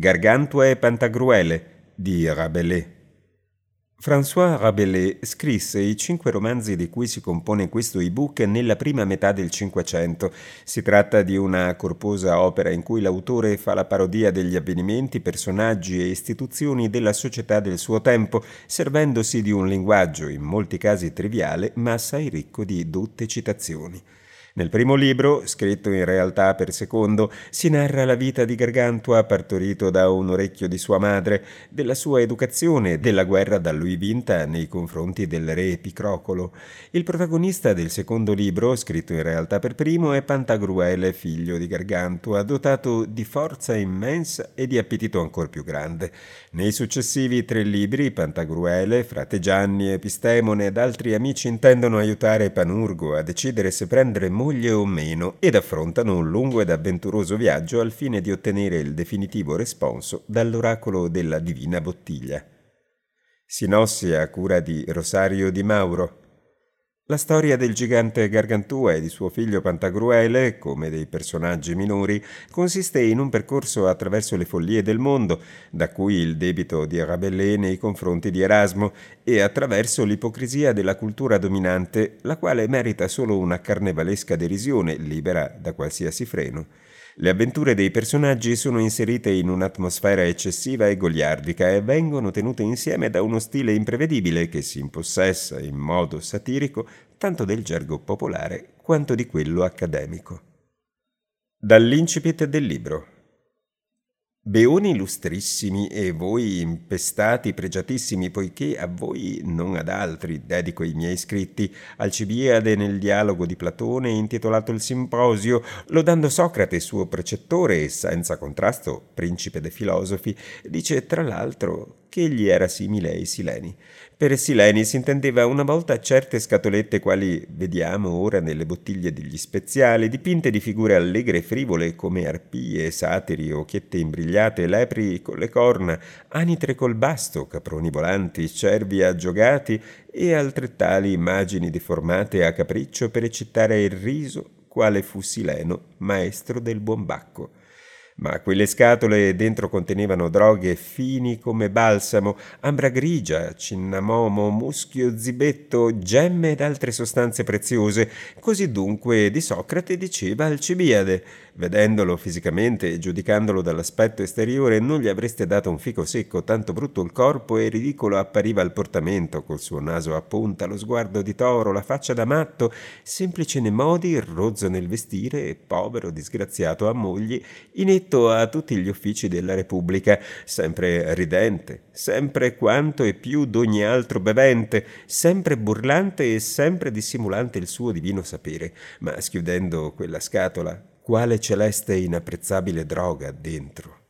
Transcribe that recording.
Gargantua e Pantagruele di Rabelais. François Rabelais scrisse i 5 romanzi di cui si compone questo ebook nella prima metà del Cinquecento. Si tratta di una corposa opera in cui l'autore fa la parodia degli avvenimenti, personaggi e istituzioni della società del suo tempo, servendosi di un linguaggio in molti casi triviale ma assai ricco di dotte citazioni. Nel primo libro, scritto in realtà per secondo, si narra la vita di Gargantua partorito da un orecchio di sua madre, della sua educazione e della guerra da lui vinta nei confronti del re Epicrocolo. Il protagonista del secondo libro, scritto in realtà per primo, è Pantagruele, figlio di Gargantua, dotato di forza immensa e di appetito ancor più grande. Nei successivi 3 libri, Pantagruele, frate Gianni, Epistemone ed altri amici intendono aiutare Panurgo a decidere se prendere moglie o meno ed affrontano un lungo ed avventuroso viaggio al fine di ottenere il definitivo responso dall'oracolo della Divina Bottiglia. Sinossi a cura di Rosario Di Mauro. La storia del gigante Gargantua e di suo figlio Pantagruele, come dei personaggi minori, consiste in un percorso attraverso le follie del mondo, da cui il debito di Rabelais nei confronti di Erasmo, e attraverso l'ipocrisia della cultura dominante, la quale merita solo una carnevalesca derisione, libera da qualsiasi freno. Le avventure dei personaggi sono inserite in un'atmosfera eccessiva e goliardica e vengono tenute insieme da uno stile imprevedibile che si impossessa in modo satirico tanto del gergo popolare quanto di quello accademico. Dall'incipit del libro. Beoni illustrissimi e voi impestati pregiatissimi, poiché a voi, non ad altri, dedico i miei scritti, Alcibiade nel dialogo di Platone intitolato il Simposio, lodando Socrate suo precettore e senza contrasto principe dei filosofi, dice tra l'altro che egli era simile ai Sileni. Per Sileni si intendeva una volta certe scatolette quali vediamo ora nelle bottiglie degli speziali, dipinte di figure allegre e frivole come arpie, satiri, occhiette imbrigliate, lepri con le corna, anitre col basto, caproni volanti, cervi aggiogati e altrettali immagini deformate a capriccio per eccitare il riso, quale fu Sileno, maestro del buon Bacco. Ma quelle scatole dentro contenevano droghe fini come balsamo, ambra grigia, cinnamomo, muschio, zibetto, gemme ed altre sostanze preziose. Così dunque di Socrate diceva Alcibiade. Vedendolo fisicamente e giudicandolo dall'aspetto esteriore non gli avreste dato un fico secco, tanto brutto il corpo e ridicolo appariva il portamento, col suo naso a punta, lo sguardo di toro, la faccia da matto, semplice nei modi, rozzo nel vestire e povero disgraziato a mogli, inetto a tutti gli uffici della Repubblica, sempre ridente, sempre quanto e più d'ogni altro bevente, sempre burlante e sempre dissimulante il suo divino sapere, ma schiudendo quella scatola, quale celeste e inapprezzabile droga dentro.